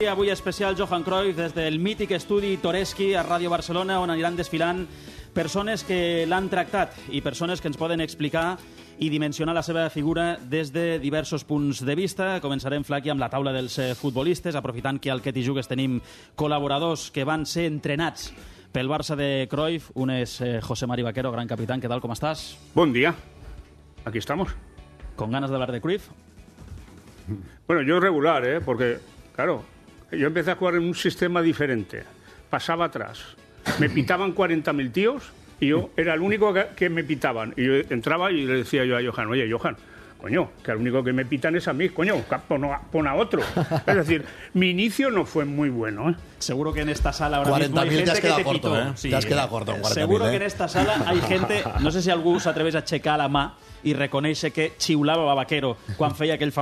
Avui especial Johan Cruyff des del mític estudi Toreschi a Ràdio Barcelona, on aniran desfilant persones que l'han tractat i persones que ens poden explicar i dimensionar la seva figura des de diversos punts de vista. Començarem, Flaqui, amb la taula dels futbolistes, aprofitant que al Que t'hi jugues tenim col·laboradors que van ser entrenats pel Barça de Cruyff. Un és José Mari Vaquero, gran capitán. ¿Qué tal? ¿Cómo estás? Buen día. Aquí estamos. ¿Con ganas de hablar de Cruyff? Bueno, yo regular, porque, claro, yo empecé a jugar en un sistema diferente. Pasaba atrás. Me pitaban 40.000 tíos y yo era el único que me pitaban. Y yo entraba y le decía yo a Johan, oye, Johan, coño, que al único que me pitan es a mí, coño, pon a otro. Es decir, mi inicio no fue muy bueno, ¿eh? Seguro que en esta sala ahora mismo hay gente que te pitó. Sí. Te has quedado corto en 40.000, Seguro que en esta sala hay gente, no sé si algú s'atreveix a aixecar la mà i reconèixer que xiulava a Vaquero quan feia aquella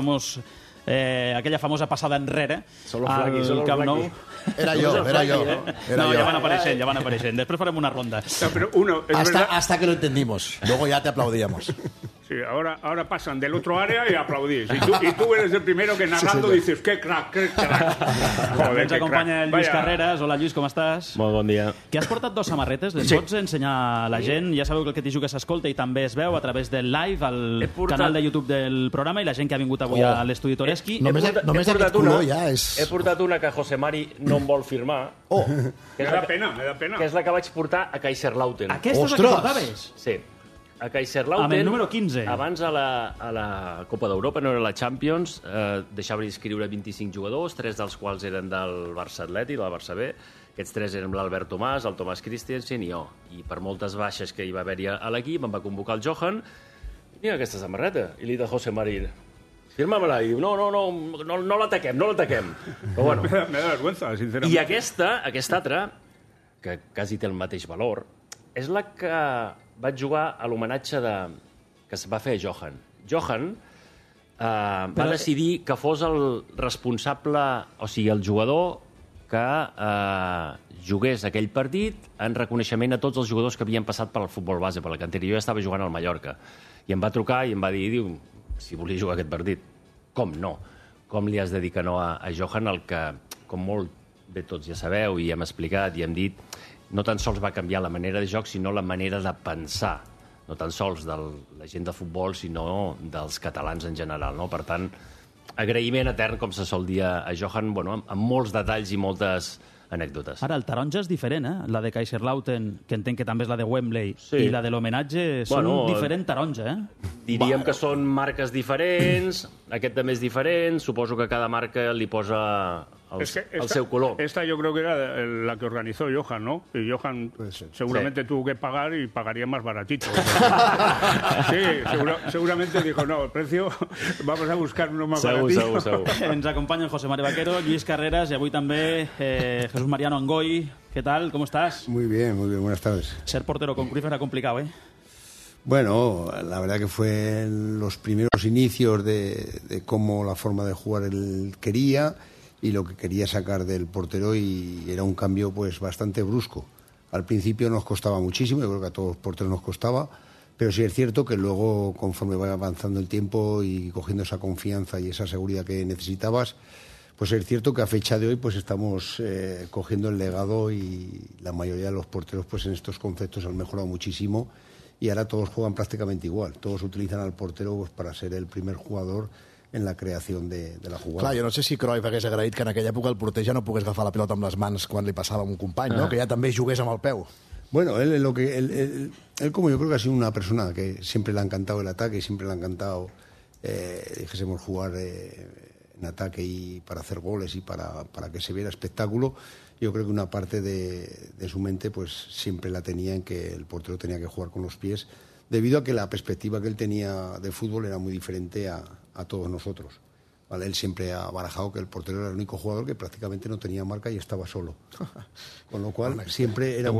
famosa passada enrere al Camp Nou. Era yo. Ya van apareixent. Després farem una ronda. No, pero hasta que lo entendimos. Luego ya te aplaudíamos. Sí, ahora pasan del otro área y aplaudís. Y tú eres el primero que narrando dices, qué crack. Joder, ens acompanya el Lluís Carreras. Hola, Lluís, com estàs? Molt bon dia. Que has portat 2 samarretes, les pots ensenyar a la gent? Ja sabeu que el Que t'hi jugues s'escolta i també es veu a través del live al canal de YouTube del programa, i la gent que ha vingut avui a l'estudi Toreschi. Només aquest color ja és... He portat una que José Mari no em vol firmar. Me da pena. Que és la que vaig portar a Kaiserslautern. Aquesta és la que portaves? Sí. A Kaiserslautern, amb el número 15. Abans a la Copa d'Europa, no era la Champions, deixaven inscriure 25 jugadors, 3 dels quals eren del Barça Atleti, del Barça B. Aquests 3 eren l'Albert Tomàs, el Tomàs Christensen i jo. I per moltes baixes que hi va haver-hi a l'equip, em va convocar el Johan, i mira aquesta samarreta. I li de José Mari, firma-me-la. I diu, no l'ataquem. Però bueno. Me da vergüenza, sincerament. I aquesta altra, que quasi té el mateix valor, és la que vaig jugar a l'homenatge que es va fer a Johan. Johan va decidir que fos el responsable, o sigui, el jugador que jugués aquell partit en reconeixement a tots els jugadors que havien passat per al futbol base, per la cantera. Jo ja estava jugant al Mallorca. I em va trucar i em va dir, si volia jugar aquest partit. Com no? Com li has de dir que no a Johan, el que, com molt bé tots ja sabeu i hem explicat i hem dit, no tan sols va canviar la manera de joc, sinó la manera de pensar. No tan sols de la gent de futbol, sinó dels catalans en general. No? Per tant, agraïment etern, com se sol dir a Johan, amb molts detalls i moltes anècdotes. Ara, el taronja és diferent, eh? La de Kaiserslautern, que entenc que també és la de Wembley, i la de l'homenatge són diferent taronja, eh? Diríem que són marques diferents, aquest també és diferent, suposo que cada marca li posa el seu color. Esta yo creo que era la que organizó Johan, ¿no? Y Johan seguramente tuvo que pagar y pagaría más baratito. Sí, seguramente dijo, no, el precio, vamos a buscar uno más baratito. Segur. Ens acompanya José Mari Vaquero, Lluís Carreras y avui també Jesús Mariano Angoy. ¿Qué tal? ¿Cómo estás? Muy bien, buenas tardes. Ser portero con Cruyff era complicado, ¿eh? Bueno, la verdad que fue en los primeros inicios de cómo la forma de jugar él quería y lo que quería sacar del portero, y era un cambio pues bastante brusco. Al principio nos costaba muchísimo, yo creo que a todos los porteros nos costaba, pero sí es cierto que luego, conforme va avanzando el tiempo y cogiendo esa confianza y esa seguridad que necesitabas, pues es cierto que a fecha de hoy pues estamos cogiendo el legado, y la mayoría de los porteros pues en estos conceptos han mejorado muchísimo, y ahora todos juegan prácticamente igual. Todos utilizan al portero pues para ser el primer jugador en la creació de la jugada. Clar, jo no sé si Cruyff hagués agraït que en aquella època el porter ja no pogués agafar la pilota amb les mans quan li passava a un company, no? Que ja també jugués amb el peu. Bueno, él como yo creo que ha sido una persona que siempre le ha encantado el ataque y siempre le ha encantado, dijésemos, jugar en ataque y para hacer goles y para que se viera espectáculo. Yo creo que una parte de su mente pues siempre la tenía en que el portero tenía que jugar con los pies, debido a que la perspectiva que él tenía de fútbol era muy diferente a todos nosotros. ¿Vale? Él siempre ha barajado que el portero era el único jugador que prácticamente no tenía marca y estaba solo. Con lo cual siempre era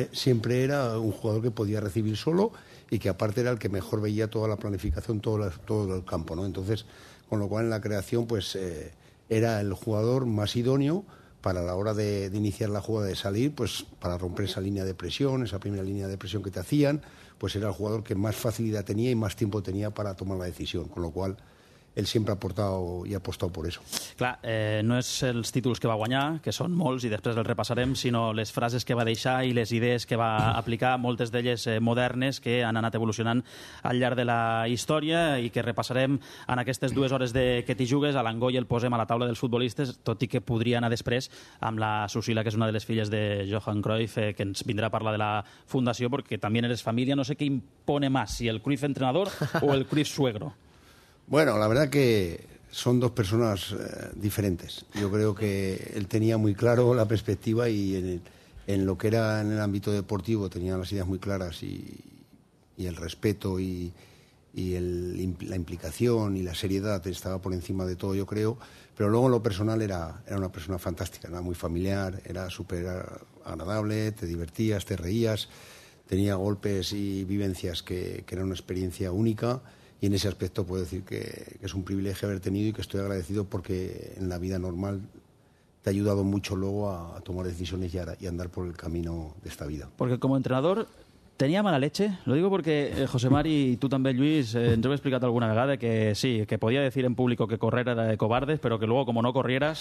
un jugador que podía recibir solo, y que aparte era el que mejor veía toda la planificación, todo el campo, ¿no? Entonces, con lo cual en la creación pues era el jugador más idóneo para la hora de iniciar la jugada, de salir, pues para romper esa línea de presión, esa primera línea de presión que te hacían, pues era el jugador que más facilidad tenía y más tiempo tenía para tomar la decisión, con lo cual él siempre ha aportado y ha apostado por eso. Clar, no és els títols que va guanyar, que són molts i després els repassarem, sinó les frases que va deixar i les idees que va aplicar, moltes d'elles modernes, que han anat evolucionant al llarg de la història i que repassarem en aquestes 2 hores que t'hi jugues. A l'Angoi el posem a la taula dels futbolistes, tot i que podria anar després amb la Susila, que és una de les filles de Johan Cruyff, que ens vindrà a parlar de la fundació, perquè també eres família. No sé què impone más, si el Cruyff entrenador o el Cruyff suegro. Bueno, la verdad que son dos personas diferentes. Yo creo que él tenía muy claro la perspectiva y en lo que era en el ámbito deportivo tenía las ideas muy claras y el respeto y la implicación y la seriedad estaba por encima de todo, yo creo. Pero luego en lo personal era una persona fantástica, era muy familiar, era súper agradable, te divertías, te reías, tenía golpes y vivencias que eran una experiencia única. Y en ese aspecto puedo decir que es un privilegio haber tenido y que estoy agradecido porque en la vida normal te ha ayudado mucho luego a tomar decisiones y andar por el camino de esta vida. Porque como entrenador tenía mala leche. Lo digo porque José Mari y tú también, Lluís, ens heu explicat alguna vegada que sí, que podía decir en público que correr era de cobardes, pero que luego como no corrieras...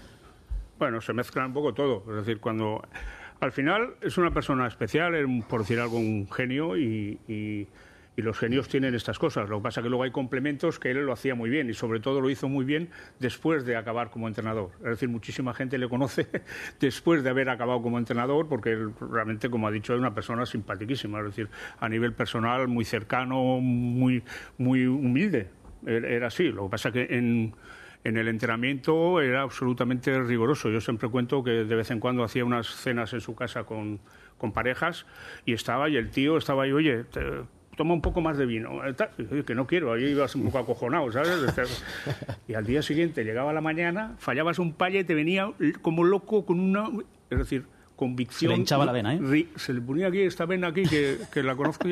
Bueno, se mezcla un poco todo. Es decir, cuando al final es una persona especial, por decir algo, un genio y los genios tienen estas cosas. Lo que pasa es que luego hay complementos que él lo hacía muy bien y sobre todo lo hizo muy bien después de acabar como entrenador. Es decir, muchísima gente le conoce después de haber acabado como entrenador porque él realmente, como ha dicho, es una persona simpaticísima. Es decir, a nivel personal muy cercano, muy humilde. Era así. Lo que pasa es que en el entrenamiento era absolutamente riguroso. Yo siempre cuento que de vez en cuando hacía unas cenas en su casa con parejas y el tío estaba ahí, oye... toma un poco más de vino, que no quiero, ahí ibas un poco acojonado, ¿sabes? Y al día siguiente llegaba la mañana, fallabas un palla y te venía como loco con una, es decir, convicción. Se le hinchaba la vena, ¿eh? Se le ponía aquí, esta vena aquí, que la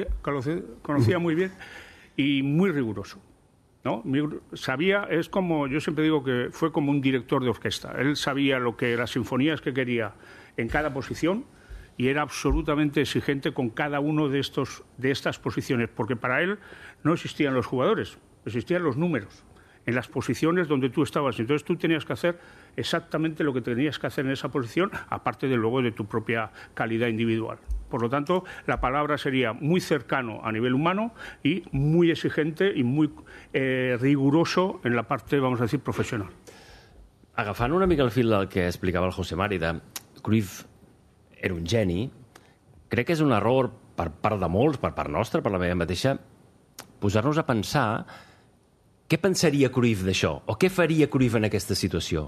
conocía muy bien y muy riguroso, ¿no? Sabía, es como, yo siempre digo que fue como un director de orquesta, él sabía lo que las sinfonías que quería en cada posición, y era absolutamente exigente con cada uno de estas posiciones, porque para él no existían los jugadores, existían los números en las posiciones donde tú estabas. Entonces tú tenías que hacer exactamente lo que tenías que hacer en esa posición, aparte de luego de tu propia calidad individual. Por lo tanto, la palabra sería muy cercano a nivel humano y muy exigente y muy riguroso en la parte, vamos a decir, profesional. Agafant una mica el fil del que explicava el José Mari, de Cruyff era un geni, crec que és un error per part de molts, per part nostra, per la meva mateixa, posar-nos a pensar què pensaria Cruyff d'això, o què faria Cruyff en aquesta situació.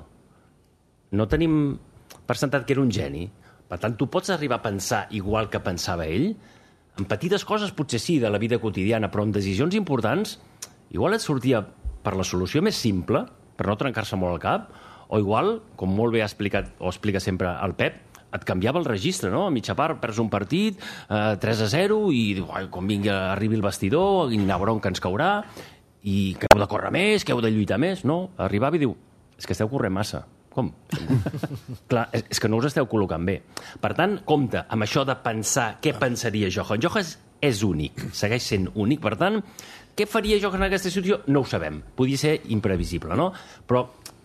No tenim per sentat que era un geni, per tant, tu pots arribar a pensar igual que pensava ell? En petites coses potser sí, de la vida quotidiana, però en decisions importants, igual et sortia per la solució més simple, per no trencar-se molt el cap, o igual, com molt bé ha explicat, o explica sempre el Pep, et canviava el registre, no? A mitja part perds un partit, 3-0, i diu, com vingui, arribi el vestidor, quina bronca ens caurà, i que heu de córrer més, que heu de lluitar més. No, arribava i diu, és que esteu corrent massa. Com? Clar, és que no us esteu col·locant bé. Per tant, compte amb això de pensar què pensaria Johan. Johan és únic, segueix sent únic. Per tant, què faria Johan en aquesta situació? No ho sabem. Podria ser imprevisible, no? Però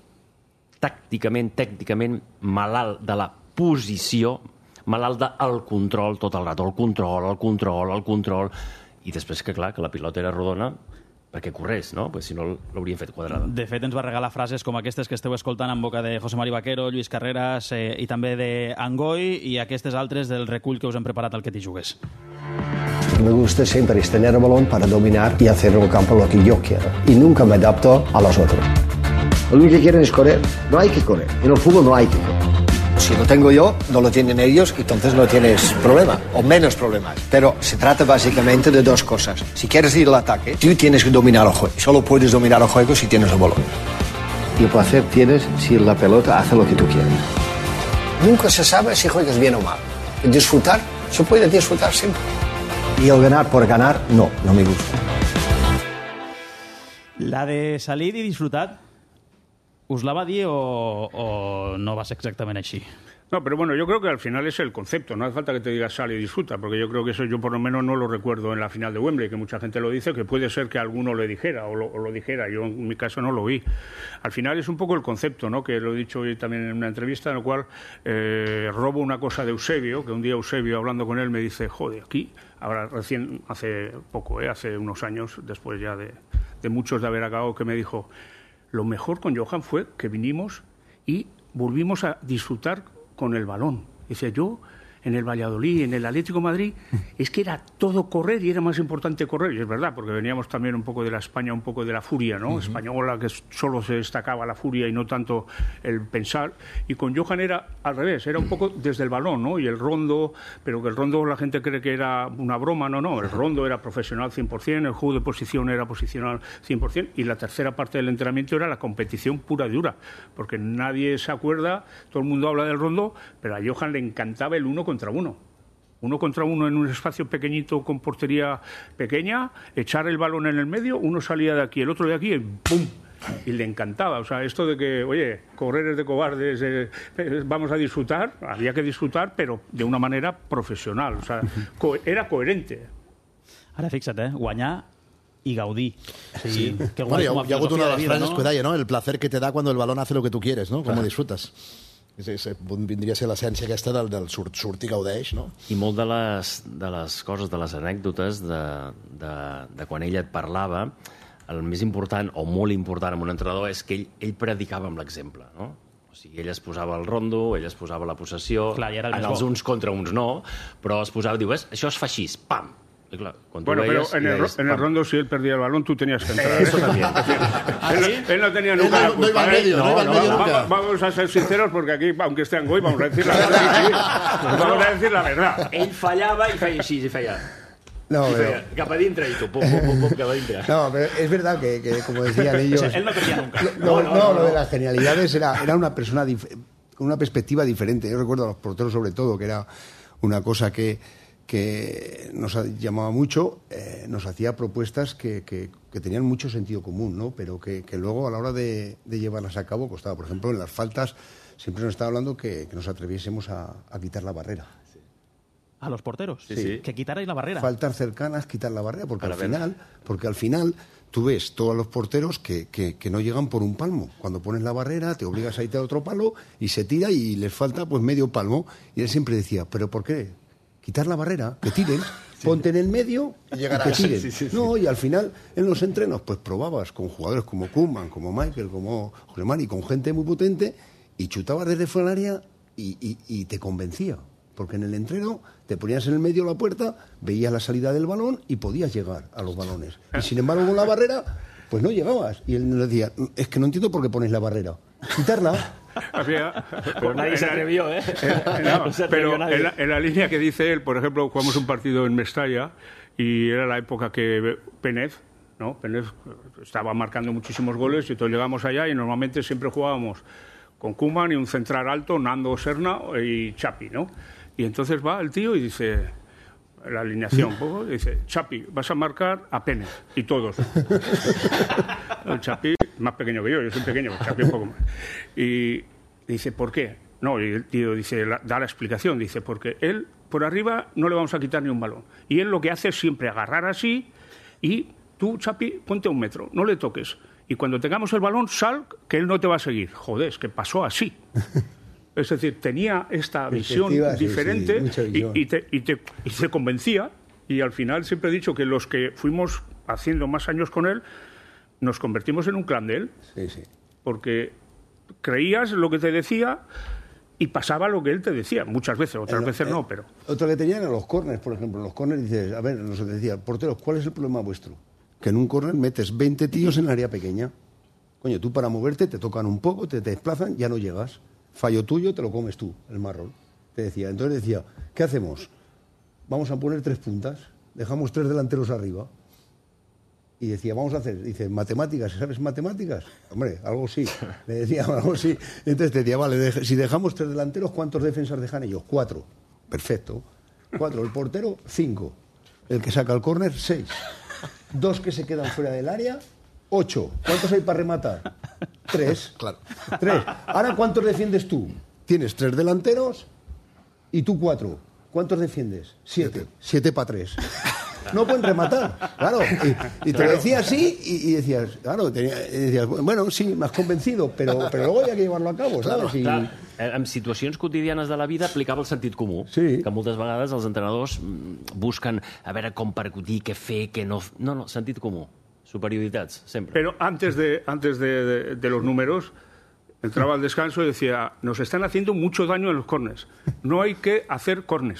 tàcticament, tècnicament, malalt de la posició, malalt del control tot el rato, el control, i després que, clar, que la pilota era rodona perquè corrés, no? Pues si no, l'haurien fet quadrada. De fet, ens va regalar frases com aquestes que esteu escoltant en boca de José Mari Vaquero, Lluís Carreras i també d'Angoi, i aquestes altres del recull que us hem preparat al Que t'hi jugues. Me gusta siempre es tener el balón para dominar y hacer en el campo lo que yo quiero. Y nunca me adapto a los otros. Lo único que quieren es correr. No hay que correr. En el fútbol no hay que correr. Si lo tengo yo, no lo tienen ellos, entonces no tienes problema, o menos problemas. Pero se trata básicamente de dos cosas. Si quieres ir al ataque, tú tienes que dominar el juego. Solo puedes dominar el juego si tienes el balón. Y el placer tienes si la pelota hace lo que tú quieres. Nunca se sabe si juegas bien o mal. Disfrutar, se puede disfrutar siempre. Y el ganar por ganar, no me gusta. La de salir y disfrutar, Us la va dir o no va ser exactament així? No, pero bueno, yo creo que al final es el concepto. No hace falta que te digas sal y disfruta, porque yo creo que eso yo por lo menos no lo recuerdo en la final de Wembley, que mucha gente lo dice, que puede ser que alguno le dijera o lo dijera. Yo en mi caso no lo oí. Al final es un poco el concepto, ¿no? Que lo he dicho hoy también en una entrevista, en la cual robo una cosa de Eusebio, que un día Eusebio hablando con él me dice, joder, aquí, ahora recién, hace poco, hace unos años, después ya de muchos de haber acabado, que me dijo, lo mejor con Johan fue que vinimos y volvimos a disfrutar con el balón. Decía, yo en el Valladolid, en el Atlético de Madrid, es que era todo correr y era más importante correr. Y es verdad, porque veníamos también un poco de la España, un poco de la furia, ¿no? Española, que solo se destacaba la furia y no tanto el pensar. Y con Johan era al revés, era un poco desde el balón, ¿no? Y el rondo, pero que el rondo la gente cree que era una broma, no. El rondo era profesional 100%, el juego de posición era posicional 100%, y la tercera parte del entrenamiento era la competición pura y dura, porque nadie se acuerda, todo el mundo habla del rondo, pero a Johan le encantaba el uno contra uno en un espacio pequeñito con portería pequeña, echar el balón en el medio, uno salía de aquí, el otro de aquí, y ¡pum! Y le encantaba. O sea, esto de que, oye, correr es de cobardes, vamos a disfrutar, había que disfrutar, pero de una manera profesional. O sea, era coherente. Ara fixa't, guanyar y gaudir. Sí. Que bueno, hi ha hagut una de les frases que deia, ¿no? El placer que te da cuando el balón hace lo que tú quieres, ¿no? Cómo disfrutas. Vindria a ser l'essència aquesta del surt i gaudeix, no? I molt de les coses, de les anècdotes de quan ell et parlava, el més important o molt important en un entrenador és que ell predicava amb l'exemple, no? O sigui, ell es posava el rondo, ell es posava la possessió, clar, en els uns contra uns no, però es posava, diu, això es fa així, pam! Claro, bueno, pero en el rondo, si él perdía el balón, tú tenías que entrar. Eso también. Él no tenía nunca la culpa. No iba al medio, no iba al medio nunca. Vamos a ser sinceros, porque aquí, aunque esté en Goy, vamos a decir la verdad. Vamos a decir la verdad. Ell fallava i feia així, i feia... No, feia cap a dintre y tú, pum, pum, pum, cap a dintre. No, pero es verdad que como decían ellos... O sea, él no perdía nunca. No, lo de las genialidades era una persona con una perspectiva diferente. Yo recuerdo a los porteros sobre todo, que era una cosa que nos llamaba mucho, nos hacía propuestas que tenían mucho sentido común, ¿no? Pero que luego a la hora de llevarlas a cabo costaba. Por ejemplo, en las faltas siempre nos estaba hablando que nos atreviésemos a quitar la barrera. ¿A los porteros? Sí. Que quitarais la barrera. Faltas cercanas, quitar la barrera, porque al final tú ves todos los porteros que no llegan por un palmo. Cuando pones la barrera, te obligas a irte a otro palo y se tira y les falta pues medio palmo. Y él siempre decía, ¿pero por qué? Quitar la barrera, que tiren, ponte en el medio y que tiren. Sí. No, y al final, en los entrenos, pues probabas con jugadores como Koeman, como Michael, como José Mari, con gente muy potente, y chutabas desde fuera del área y te convencía. Porque en el entreno te ponías en el medio de la puerta, veías la salida del balón y podías llegar a los balones. Y sin embargo, con la barrera, pues no llegabas. Y él nos decía, es que no entiendo por qué ponéis la barrera. Quitarla. Pero nadie se atrevió, ¿eh? Pero en la línea que dice él, por ejemplo, jugamos un partido en Mestalla y era la época que Penez estaba marcando muchísimos goles y todos llegamos allá y normalmente siempre jugábamos con Koeman y un central alto, Nando Serna y Chapi, ¿no? Y entonces va el tío y dice, la alineación, dice, Chapi, vas a marcar a Penez, y todos. El Chapi, más pequeño que yo soy pequeño, el Chapi un poco más. Y dice, ¿por qué? No, y el tío dice, da la explicación, dice, porque él, por arriba, no le vamos a quitar ni un balón. Y él lo que hace es siempre agarrar así, y tú, Chapi, ponte a 1 metro, no le toques. Y cuando tengamos el balón, sal, que él no te va a seguir. Joder, es que pasó así. Es decir, tenía esta visión diferente y te convencía. Y al final siempre he dicho que los que fuimos haciendo más años con él, nos convertimos en un clan de él. Sí. Porque creías lo que te decía y pasaba lo que él te decía. Muchas veces, otras veces no, pero... Otro que tenían eran los córners, por ejemplo. En los córners dices, a ver, nos decía, porteros, ¿cuál es el problema vuestro? Que en un córner metes 20 tíos en el área pequeña. Coño, tú para moverte te tocan un poco, te desplazan, ya no llegas. Fallo tuyo, te lo comes tú, el marrón. Te decía. Entonces decía, ¿qué hacemos? Vamos a poner 3 puntas, dejamos 3 delanteros arriba. Y decía, vamos a hacer, dice, matemáticas, ¿sabes matemáticas? Hombre, algo sí. Le decía, algo sí. Entonces te decía, vale, si dejamos 3 delanteros, ¿cuántos defensas dejan ellos? 4. Perfecto. 4. El portero, 5. El que saca el córner, 6. 2 que se quedan fuera del área, 8. ¿Cuántos hay para rematar? 3. Claro. 3. Ahora, ¿cuántos defiendes tú? Tienes 3 delanteros y tú 4. ¿Cuántos defiendes? 7. 7 para 3. No pueden rematar, claro. Y te lo decía así y decías, claro, decías, bueno, sí, me has convencido, pero luego hay que llevarlo a cabo, ¿sabes? Clar, en situacions quotidianes de la vida aplicava el sentit comú, Sí. que moltes vegades els entrenadors busquen a veure com percutir, què fer, què no... No, sentit comú. Superioritats, sempre. Pero antes de los números, entraba al descanso y decía, nos están haciendo mucho daño en los córners. No hay que hacer córners.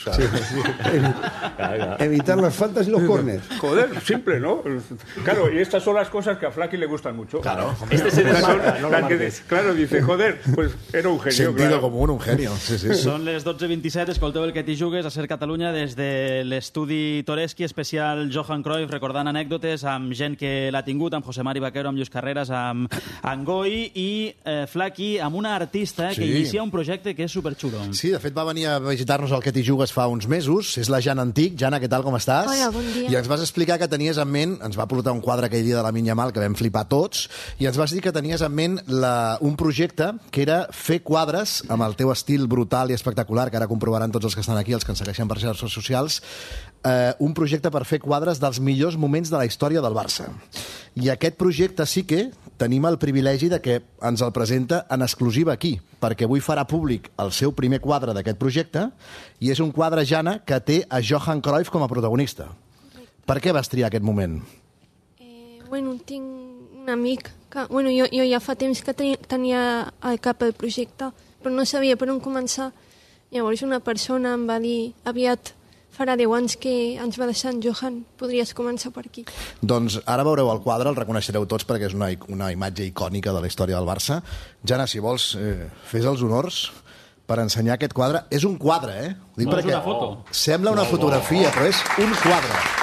Evitar las faltas y los córners. Joder, simple, ¿no? Claro, y estas son las cosas que a Flaky le gustan mucho. Claro. Claro, dice, joder, pues era un genio. Sentido claro. común, un genio. Sí, sí, sí. Són les 12:27, escolteu el que t'hi jugues a Ser Catalunya des de l'estudi Toreski, especial Johan Cruyff, recordant anècdotes amb gent que l'ha tingut, amb José Mari Vaquero, amb Lluís Carreras, amb Angoi i Flaky, amb una artista que inicia un projecte que és superxulo. Sí, de fet va venir a visitar-nos al Que t'hi jugues fa uns mesos. És la Jana Antic. Jana, què tal, com estàs? Hola, bon dia. I ens vas explicar que tenies en ment, ens va portar un quadre aquell dia de la Minya Mal, que vam flipar tots, i ens vas dir que tenies en ment un projecte que era fer quadres amb el teu estil brutal i espectacular, que ara comprovaran tots els que estan aquí, els que ens segueixen per xarxes socials, un projecte per fer quadres dels millors moments de la història del Barça. I aquest projecte sí que tenim el privilegi de que ens el presenta en exclusiva aquí, perquè avui farà públic el seu primer quadre d'aquest projecte, i és un quadre, Jana, que té a Johan Cruyff com a protagonista. Per què vas triar aquest moment? Bueno, tinc un amic que... Bueno, jo ja fa temps que tenia al cap el projecte, però no sabia per on començar. Llavors una persona em va dir, aviat farà 10 anys que ens va deixar en Johan, podries començar per aquí. Doncs ara veureu el quadre, el reconeixereu tots perquè és una imatge icònica de la història del Barça. Jana, si vols, fes els honors per ensenyar aquest quadre. És un quadre, eh? Ho dic No, és perquè una foto. sembla una fotografia, però és un quadre.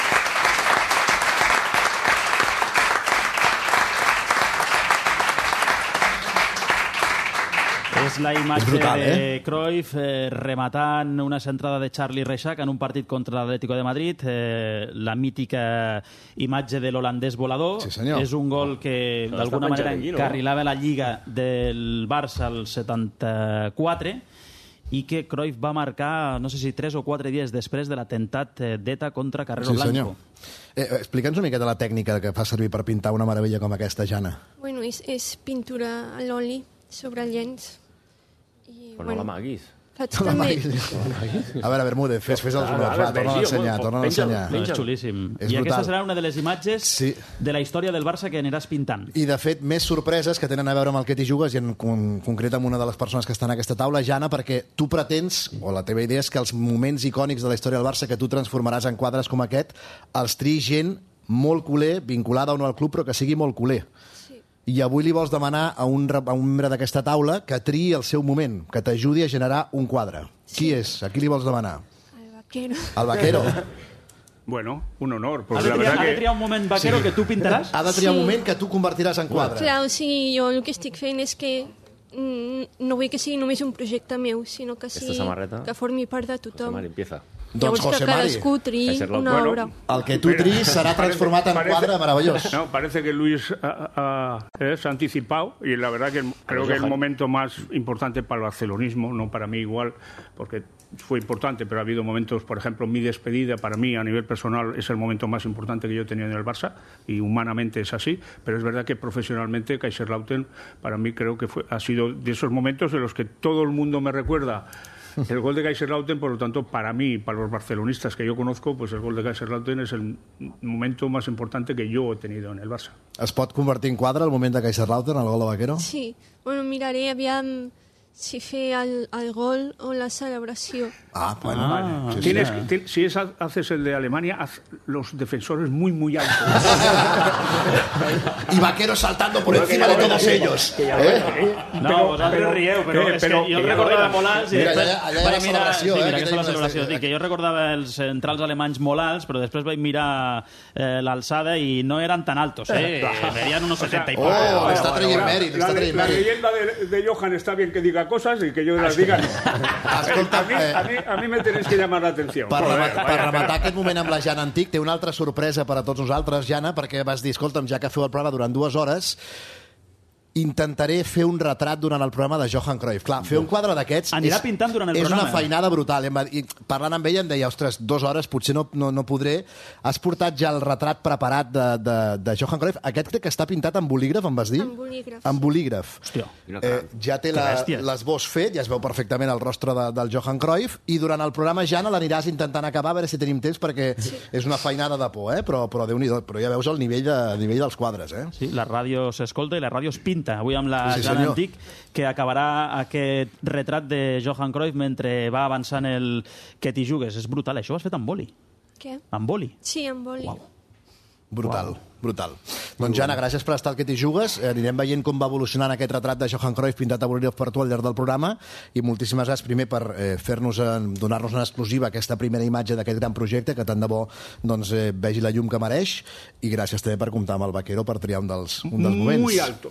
És la imatge brutal, de Cruyff rematant una centrada de Charlie Reixac en un partit contra l'Atlético de Madrid, la mítica imatge de l'holandès volador. Sí, senyor. És un gol que Està d'alguna penjat manera aquí, no? encarrilava la Lliga del Barça al 74 i que Cruyff va marcar, no sé si 3 o 4 dies després de l'atemptat d'ETA contra Carrero Sí, senyor. Blanco. Explica'ns una miqueta la tècnica que fa servir per pintar una meravella com aquesta, Jana. Bueno, és pintura a l'oli sobre llenç. I, Però no l'amaguis. faig també... A veure, Bermúdez, fes els honors, va, torna a ensenyar, torna a ensenyar. No, és xulíssim. És I aquesta brutal. serà una de les imatges Sí. de la història del Barça que aniràs pintant. I, de fet, més sorpreses que tenen a veure amb el que t'hi jugues i en concret amb una de les persones que estan a aquesta taula, Jana, perquè tu pretens, o la teva idea és que els moments icònics de la història del Barça que tu transformaràs en quadres com aquest, els triï gent molt culer, vinculada o no al club, però que sigui molt culer. I avui li vols demanar a un membre d'aquesta taula que triï el seu moment, que t'ajudi a generar un quadre. Qui és? A qui li vols demanar? El vaquero. El Vaquero. Bueno, un honor. Ha Porque de la verdad triar que... un moment vaquero que tu pintaràs? Ha de triar Sí. un moment que tu convertiràs en quadre. Clar, o sigui, jo el que estic fent és que no vull que sigui només un projecte meu, sinó que sigui samarreta? que formi part de José tothom. Mari, empieza. Doncs, Llavors José que Mari, cadascú triï Hacerlo. una Bueno, obra. el que tu triïs serà transformat en quadre meravellós. No, parece que Luis se ha anticipado y la verdad que creo que el momento más importante para el barcelonismo, no para mí igual, porque fue importante, pero ha habido momentos, por ejemplo, mi despedida para mí a nivel personal es el momento más importante que yo he tenido en el Barça y humanamente es así, pero es verdad que profesionalmente Kaiserslautern para mí creo que ha sido de esos momentos en los que todo el mundo me recuerda el gol de Kaiserslautern, por lo tanto, para mí, para los barcelonistas que yo conozco, pues el gol de Kaiserslautern es el momento más importante que yo he tenido en el Barça. Es pot convertir en quadre el moment de Kaiserslautern, el gol de Vaquero? Sí, bueno, miraré aviam si fer el gol o la celebració. Ah, bueno. Vale. Sí, sí. Si haces el de Alemania, haz los defensores muy, muy altos. Y Vaquero saltando por encima de todos ellos. No, vosaltres rieu, però és que jo recordava molt alts i Mira, després allà hi ha vaig la mirar... celebració, Sí, mira, que aquesta és la tenim celebració. Dic que jo recordava els centrals alemanys molt alts, però després vaig mirar l'alçada i no eren tan altos, Verían unos 70 y poco. Oh, está trayendo mèrit, La está trayendo leyenda mèrit. de Johan está bien que diga haga cosas y que yo las diga. A mí me tenéis que llamar la atención. Per rematar aquest moment amb la Jana Antic, té una altra sorpresa per a tots nosaltres, Jana, perquè vas dir, escolta'm, ja que feu el programa durant 2 hores, intentaré fer un retrat durant el programa de Johan Cruyff. Clar, fer un quadre d'aquests anirà pintant durant el programa. És una feinada brutal. I parlant amb ella em deia, ostres, 2 hores potser no podré. Has portat ja el retrat preparat de Johan Cruyff. Aquest crec que està pintat amb bolígraf, em vas dir? Amb bolígraf. Amb bolígraf. Hòstia. Ja té l'esbós fet, ja es veu perfectament el rostre del Johan Cruyff, i durant el programa, Jana, l'aniràs intentant acabar, a veure si tenim temps, perquè és una feinada de por, però Déu-n'hi-do. Però ja veus el nivell dels quadres, eh? Sí, la ràdio s'escolta i la ràdio es pinta. Avui amb la Jana Antic, que acabarà aquest retrat de Johan Cruyff mentre va avançant el que t'hi jugues. És brutal, això ho has fet amb boli. Què? Amb boli? Sí, amb boli. Uau. Brutal. Doncs, Jana, gràcies per estar al que t'hi jugues. Anirem veient com va evolucionant aquest retrat de Johan Cruyff pintat a bolígraf per tu al llarg del programa, i moltíssimes gràcies primer per donar-nos una exclusiva aquesta primera imatge d'aquest gran projecte que tant de bo vegi la llum que mereix, i gràcies també per comptar amb el Vaquero per triar un dels moments. Muy altos.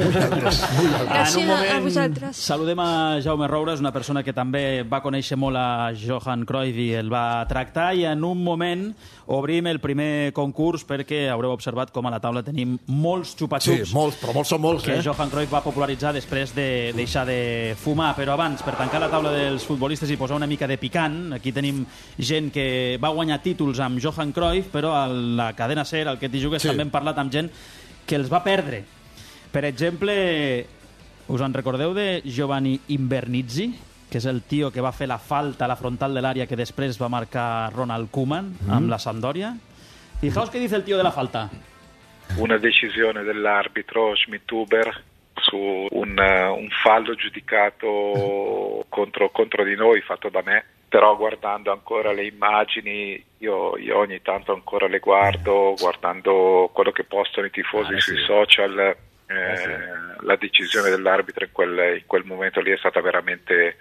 Gràcies a vosaltres. Saludem a Jaume Roures, una persona que també va conèixer molt a Johan Cruyff i el va tractar, i en un moment obrim el primer concurs, perquè haureu observat com a la taula tenim molts xupa-xups. Sí, molts, però molts són molts, que Johan Cruyff va popularitzar després de deixar de fumar. Però abans, per tancar la taula dels futbolistes i posar una mica de picant, aquí tenim gent que va guanyar títols amb Johan Cruyff, però a la cadena SER, al que t'hi jugues, també hem parlat amb gent que els va perdre. Per exemple, us en recordeu de Giovanni Invernizzi, que és el tio que va fer la falta a la frontal de l'àrea que després va marcar Ronald Koeman amb la Sampdoria? Fijaos qué dice el tío de la falta. Una decisione dell'arbitro Schmidt-Huber su un fallo giudicato contro di noi, fatto da me, però guardando ancora le immagini, io ogni tanto ancora le guardando quello che postano i tifosi sui social, la decisione dell'arbitro in quel momento lì è stata veramente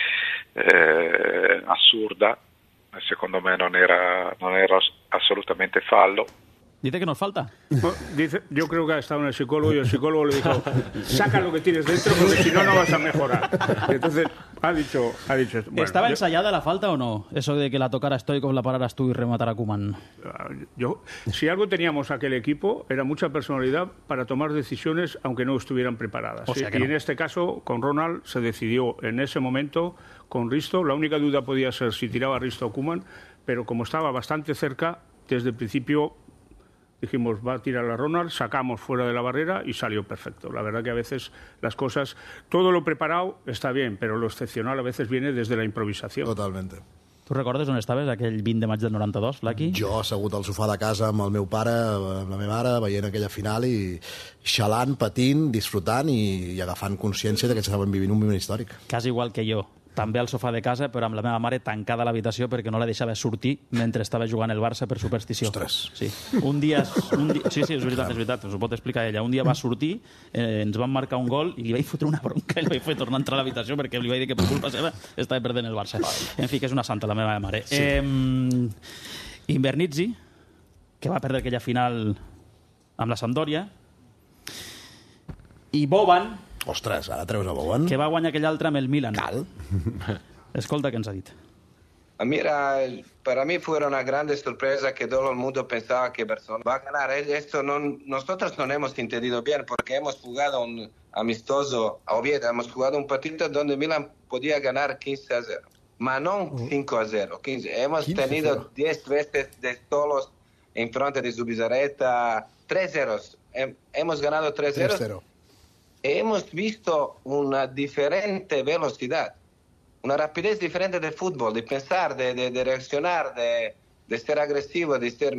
assurda. Secondo me non era assolutamente fallo. Dice que nos falta. Yo creo que ha estado en el psicólogo y el psicólogo le dijo, saca lo que tienes dentro porque si no, no vas a mejorar. Y entonces ha dicho esto. Bueno, ¿estaba ensayada la falta o no? Eso de que la tocara Stoichkov, la pararas tú y rematara Koeman. Si algo teníamos aquel equipo, era mucha personalidad para tomar decisiones aunque no estuvieran preparadas. O sea que y en este caso, con Ronald, se decidió en ese momento con Risto. La única duda podía ser si tiraba Risto o Koeman, pero como estaba bastante cerca, desde el principio dijimos, va a tirar a Ronald, sacamos fuera de la barrera y salió perfecto. La verdad que a veces las cosas, todo lo preparado está bien, pero lo excepcional a veces viene desde la improvisación. Totalmente. Tu recordes on estaves aquell 20 de maig del 92, Flaqui? Jo assegut al sofà de casa amb el meu pare, amb la meva mare, veient aquella final i xalant, patint, disfrutant i agafant consciència de que estàvem vivint un moment històric. Quasi igual que jo. També al sofà de casa, però amb la meva mare tancada a l'habitació perquè no la deixava sortir mentre estava jugant el Barça per superstició. Ostres. Sí. Un dia, sí, és veritat, us ho pot explicar ella. Un dia va sortir, ens van marcar un gol i li vaig fotre una bronca i li vaig fer tornar a entrar a l'habitació perquè li vaig dir que per culpa seva estava perdent el Barça. En fi, que és una santa la meva mare. Sí. Invernizzi, que va perdre aquella final amb la Sampdoria, i Boban, ostres, ara treus a Boban, que va guanyar aquell altre amb el Milan. Cal. Escolta què ens ha dit. Mira, para mí fue una grande sorpresa que todo el mundo pensaba que Barcelona va a ganar. Esto nosotros no hemos entendido bien porque hemos jugado un amistoso a Oviedo, hemos jugado un partido donde Milan podía ganar 15-0, pero no 5-0, 15. Hemos tenido 10 veces de solos en frente de Zubizarreta, 3-0. Hemos ganado 3-0. Hemos visto una diferente velocidad, una rapidez diferente del fútbol, de pensar, de reaccionar, de ser agresivo, de ser...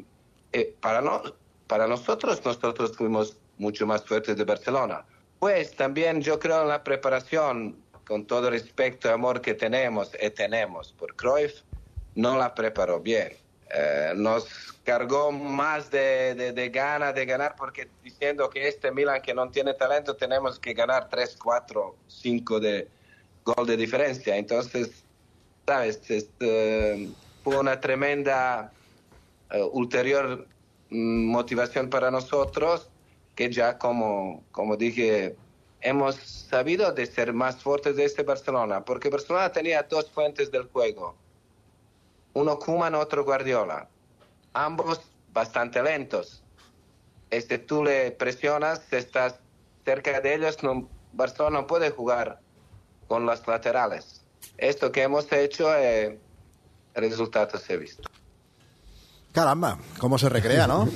para nosotros fuimos mucho más fuertes de Barcelona. Pues también yo creo en la preparación, con todo respeto y amor que tenemos por Cruyff, no la preparó bien. Nos cargó más de ganar porque diciendo que este Milan que no tiene talento tenemos que ganar 3, 4, 5 de gol de diferencia. Entonces, ¿sabes? Fue una tremenda ulterior motivación para nosotros que ya como dije hemos sabido de ser más fuertes de este Barcelona, porque Barcelona tenía dos fuentes del juego, uno Koeman, otro Guardiola, ambos bastante lentos. Tú le presionas, estás cerca de ellos, Barcelona no puede jugar con los laterales. Esto que hemos hecho, el resultado se ha visto. Caramba, cómo se recrea, ¿no?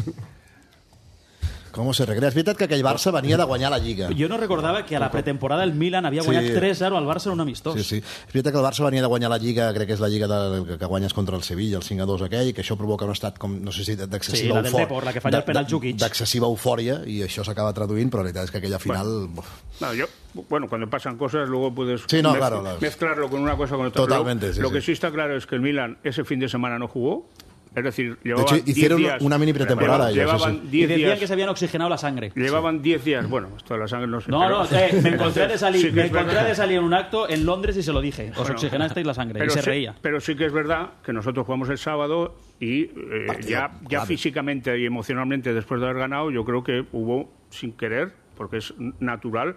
Com se recrea. És veritat que aquell Barça venia de guanyar la Lliga. Jo no recordava que a la pretemporada el Milan havia guanyat 3-0 al Barça en un amistós. Sí, sí. És veritat que el Barça venia de guanyar la Lliga, crec que és la Lliga que guanyes contra el Sevilla, el 5-2 aquell, que això provoca un estat, com, no sé si d'excessiva eufòria. Sí, la del Depor, la que falla el penal Djukic. D'excessiva eufòria, i això s'acaba traduint, però la veritat és que aquella final... Bueno, cuando pasan cosas, luego puedes mezclarlo con una cosa con otra. Totalmente, lo que sí está claro es que el Milan ese fin de semana no jugó. Es decir, de hecho, hicieron una mini pretemporada. Llevaban 10 días. Y decían días, que se habían oxigenado la sangre. Llevaban 10 días. Bueno, esto de la sangre no sé. Me encontré de salir en un acto en Londres y se lo dije. Os oxigenasteis la sangre. Y se reía. Pero sí que es verdad que nosotros jugamos el sábado y ya físicamente y emocionalmente, después de haber ganado, yo creo que hubo, sin querer, porque es natural,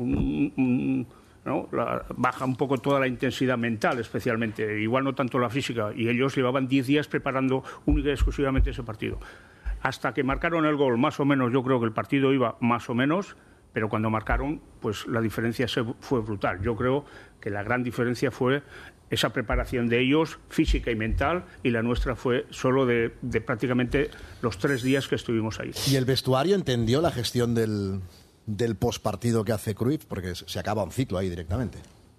¿no? Baja un poco toda la intensidad mental, especialmente, igual no tanto la física, y ellos llevaban 10 días preparando única y exclusivamente ese partido. Hasta que marcaron el gol, más o menos, yo creo que el partido iba más o menos, pero cuando marcaron, pues la diferencia fue brutal. Yo creo que la gran diferencia fue esa preparación de ellos, física y mental, y la nuestra fue solo de prácticamente los 3 días que estuvimos ahí. ¿Y el vestuario entendió la gestión del postpartido que hace Cruyff? Porque se acaba un ciclo ahí directamente.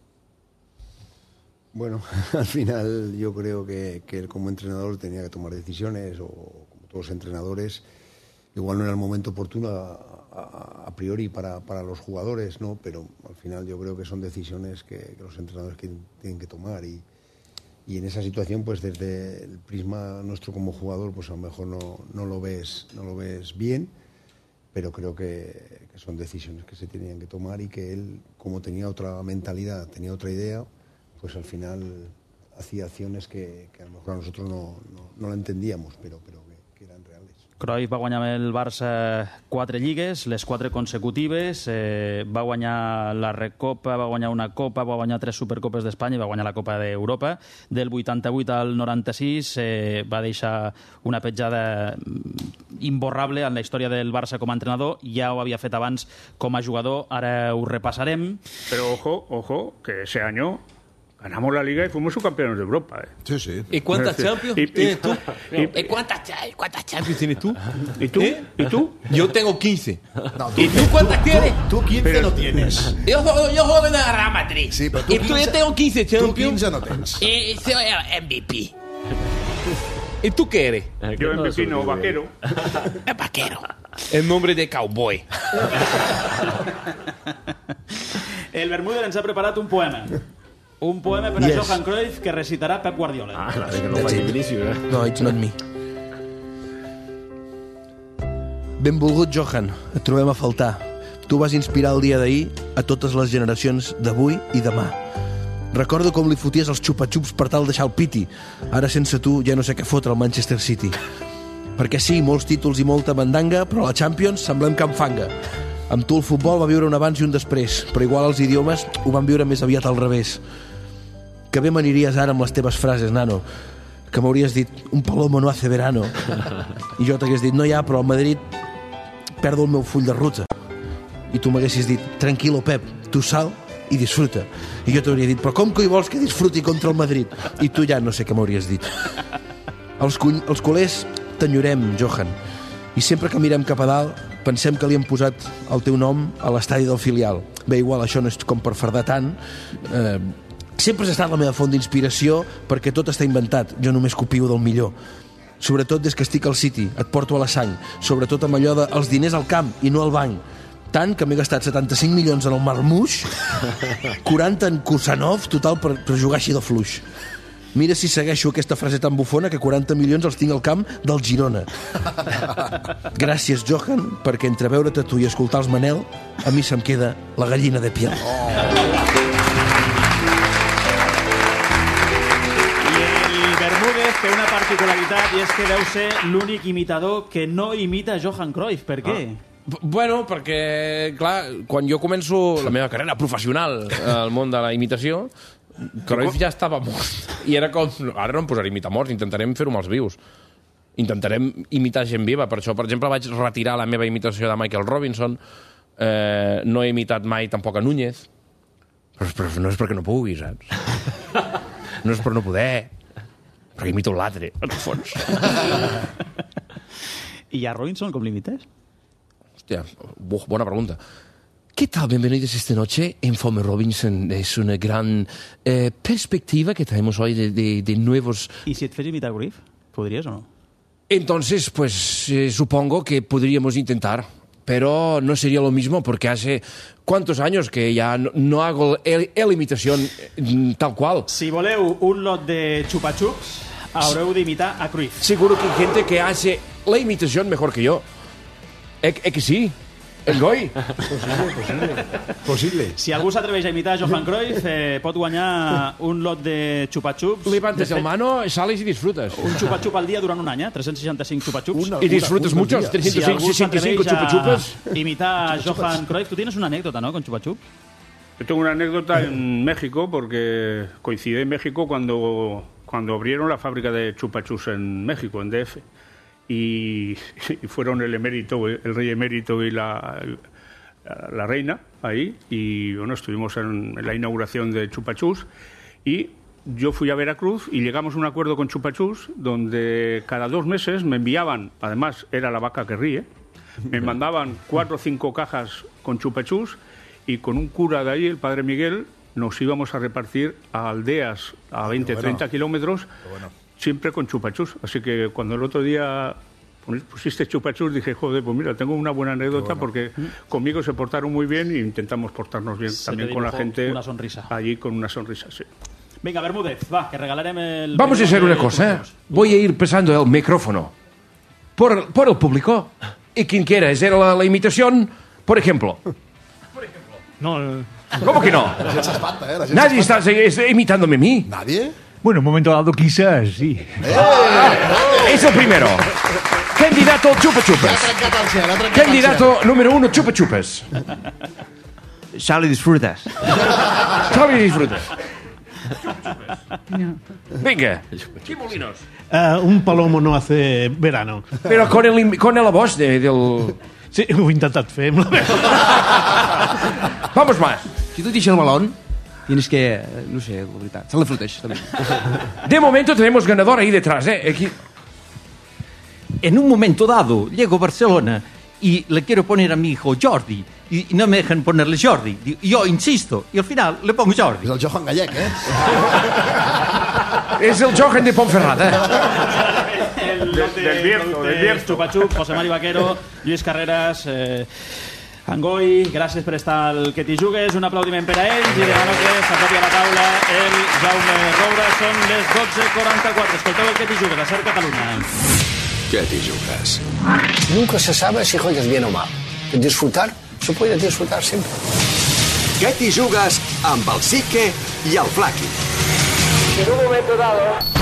Bueno, al final yo creo que él como entrenador tenía que tomar decisiones, o como todos los entrenadores, igual no era el momento oportuno a priori para los jugadores, ¿no? Pero al final yo creo que son decisiones que los entrenadores tienen que tomar, y en esa situación, pues desde el prisma nuestro como jugador, pues a lo mejor no lo ves bien, pero creo que son decisiones que se tenían que tomar, y que él, como tenía otra mentalidad, tenía otra idea, pues al final hacía acciones que a lo mejor a nosotros no la entendíamos, pero que eran reales. Cruyff va guanyar amb el Barça 4 lligues, les 4 consecutives, va guanyar la Recopa, va guanyar una Copa, va guanyar 3 Supercopes d'Espanya i va guanyar la Copa d'Europa. Del 88 al 96 va deixar una petjada imborrable en la història del Barça com a entrenador. Ja ho havia fet abans com a jugador, ara ho repassarem. Pero ojo, que ese año ganamos la Liga y fuimos subcampeones de Europa. Sí, sí. ¿Y cuántas Champions tienes tú? ¿Cuántas Champions tienes tú? ¿Y tú? ¿Y tú? Yo tengo 15. No, ¿Y tú cuántas tienes? Tú 15 no tienes. Yo juego en el Real Madrid. Sí, pero tú y tú 15, yo tengo 15 Champions. Tú 15 no tienes. Y soy el MVP. ¿Y tú qué eres? Yo MVP no, vaquero. El vaquero. El nombre de cowboy. El Bermúdez ens ha preparat un poema. Un poema per a Johan Cruyff que recitarà Pep Guardiola. Que no faci Vinícius, No, it's not me. Benvolgut, Johan. Et trobem a faltar. Tu vas inspirar el dia d'ahir a totes les generacions d'avui i demà. Recordo com li foties els xupa-xups per tal de deixar el piti. Ara, sense tu, ja no sé què fotre al Manchester City. Perquè sí, molts títols i molta mandanga, però a la Champions semblem Can Fanga. Amb tu el futbol va viure un abans i un després, però igual els idiomes ho van viure més aviat al revés. Que bé m'aniries ara amb les teves frases, nano. Que m'hauries dit, un palomo no hace verano. I jo t'hagués dit, no hi ha, però al Madrid perdo el meu full de ruta. I tu m'haguessis dit, tranquilo, Pep, tu sal i disfruta. I jo t'hauria dit, però com que hi vols que disfruti contra el Madrid? I tu ja no sé què m'hauries dit. Els culers t'enyorem, Johan. I sempre que mirem cap a dalt pensem que li hem posat el teu nom a l'estadi del filial. Bé, igual això no és com per fardar tant. Sempre has estat la meva font d'inspiració, perquè tot està inventat. Jo només copio del millor. Sobretot des que estic al City, et porto a la sang. Sobretot amb allò dels diners al camp i no al banc. Tant que m'he gastat 75 milions en el Marmoush, 40 en Kusanov, total per jugar així de fluix. Mira si segueixo aquesta frase tan bufona que 40 milions els tinc al camp del Girona. Gràcies, Johan, perquè entre veure't a tu i escoltar els Manel, a mi se'm queda la gallina de piel. Té una particularitat, i és que deu ser l'únic imitador que no imita Johan Cruyff. Per què? Bueno, perquè, clar, quan jo començo la meva carrera professional al món de la imitació, Cruyff ja estava mort. I era com, ara no em posaré a imitar morts, intentarem fer-ho amb els vius. Intentarem imitar gent viva. Per això, per exemple, vaig retirar la meva imitació de Michael Robinson. No he imitat mai tampoc a Núñez. Però no és perquè no pugui, saps? No és per no poder. Perquè imito l'altre, en el fons. I a Robinson com l'imites? Hostia, buena pregunta. ¿Qué tal? Bienvenidos esta noche en Fome Robinson. Es una gran perspectiva que traemos hoy de nuevos... ¿Y si et fes imitar Cruyff? ¿Podrías o no? Entonces, pues supongo que podríamos intentar. Pero no sería lo mismo porque hace cuántos años que ya no hago la imitación tal cual. Si voleu un lot de xupa-xups, haureu d'imitar a Cruyff. Seguro que hay gente que hace la imitación mejor que yo. ¿Es que sí? El Goi? Possible. Si algú s'atreveix a imitar Johan Cruyff, pot guanyar un lot de xupa-xups. Levantes el mano, sales y disfrutas. Un xupa-xup al dia durant un any, 365 xupa-xups. Y disfrutas muchos, 365 chupa-chupas. Imitar a Johan Cruyff. Tú tienes una anécdota, ¿no?, con chupa-chup. Yo tengo una anécdota en México, porque coincidí en México cuando abrieron la fábrica de chupa-chups en México, en DF. Y fueron el rey emérito y la reina ahí, y bueno, estuvimos en la inauguración de Chupa-Chups, y yo fui a Veracruz y llegamos a un acuerdo con Chupa-Chups donde cada 2 meses me enviaban, además era la vaca que ríe, me mandaban 4 o 5 cajas con Chupa-Chups, y con un cura de ahí, el padre Miguel, nos íbamos a repartir a aldeas a 20, 30 kilómetros, siempre con Chupa-Chups. Así que cuando el otro día pusiste Chupa-Chups, dije, joder, pues mira, tengo una buena anécdota, porque conmigo se portaron muy bien e intentamos portarnos bien también con la gente. Una sonrisa. Allí con una sonrisa, sí. Venga, Bermúdez, va, que regalarem el... Vamos a hacer una cosa, Voy a ir pasando el micrófono por el público, y quien quiera hacer la imitación, por ejemplo. No, ¿Cómo que no? La gent s'espanta, la gent Nadie s'espanta. está imitándome a mí. ¿Nadie? bueno, en un momento dado quizás, sí. Es el primero. Candidato chupa-chupas. Candidato número 1, chupa-chupas. Sal y disfrutas. Sal y disfrutas. Venga. ¿Qué molinos? Un palomo no hace verano. Pero con la voz del... Sí, ho he intentat fer. Vamos más. Si tú tienes el balón, tienes que, no sé, la verdad, sal y disfrutas también. De momento tenemos ganador ahí detrás, Aquí. En un momento dado, llego a Barcelona y le quiero poner a mi hijo Jordi y no me dejan ponerle Jordi. Yo insisto y al final le pongo Jordi. És el Johan Gallec, Es el Johan de Ponferrada. Del Bierzo. Chupa-chup, José Mari Vaquero, Lluís Carreras, Angoi, gràcies per estar al Que t'hi jugues, un aplaudiment per a ells i demano que s'acopi a la taula el Jaume Roura. Són les 12:44. Escolteu el Que t'hi jugues, a Ser Catalunya. ¿Qué te jugas? Nunca se sabe si juegas bien o mal. Disfrutar, se puede disfrutar siempre. ¿Qué te jugas amb el Sique y el Flaqui? En un momento dado...